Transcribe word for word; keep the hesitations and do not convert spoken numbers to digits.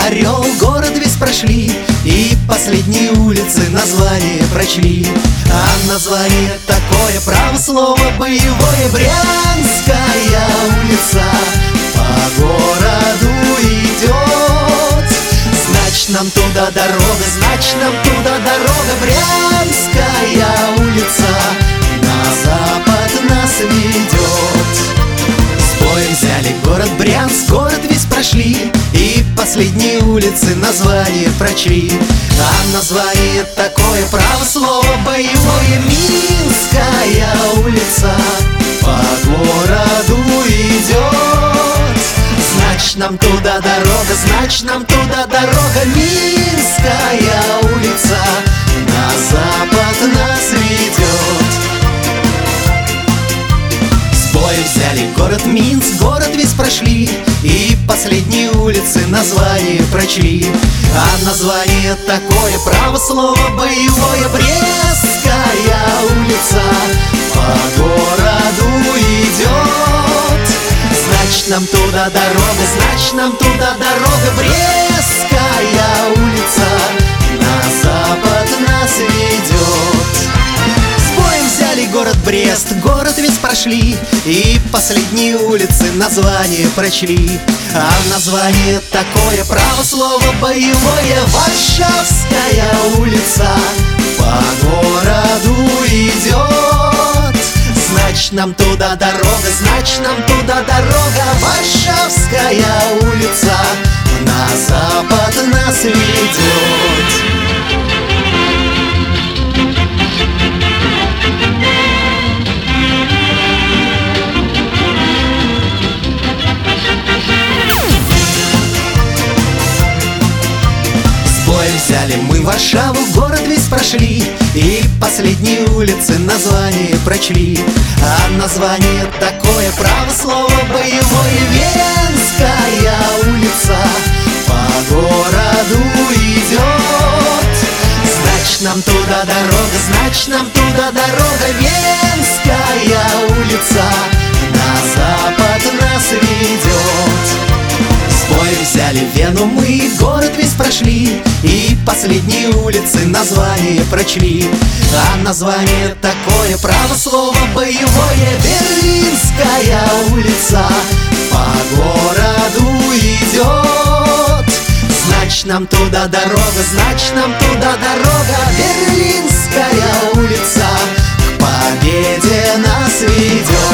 Орел, город весь прошли, и последние улицы название прочли. А название такое, право слово боевое: Брянская улица по городу идет. Значит, нам туда дорога, значит, нам туда дорога. Брянская улица на запад нас ведет. С боем взяли город Брянск, город весь прошли, и последние улицы название прочли. А название такое, право слово боевое: Минская улица по городу идет. Значит, нам туда дорога, значит, нам туда дорога. Минская улица на запад нас ведет. С боем взяли город Минск, город весь прошли, и последние улицы название прочли. А название такое, право слово боевое: Брестская улица по городу идет. Значит, нам туда дорога, значит, нам туда дорога. Брестская улица на запад нас ведет. С боем взяли город Брест, город весь прошли, и последние улицы название прочли. А название такое, право слово боевое: Варшавская улица по городу идет. Значит, нам туда дорога, значит, нам туда дорога. Варшавская улица на запад нас ведет. Взяли мы Варшаву, город весь прошли, и последние улицы название прочли. А название такое, право слово боевое: Венская улица по городу идет. Значит, нам туда дорога, значит, нам туда дорога. Венская улица на запад нас ведет. С боем взяли Вену мы, город весь прошли, и последние улицы название прочли. А название такое, право слово боевое: Берлинская улица по городу идет. Значит, нам туда дорога, значит, нам туда дорога. Берлинская улица к победе нас ведет.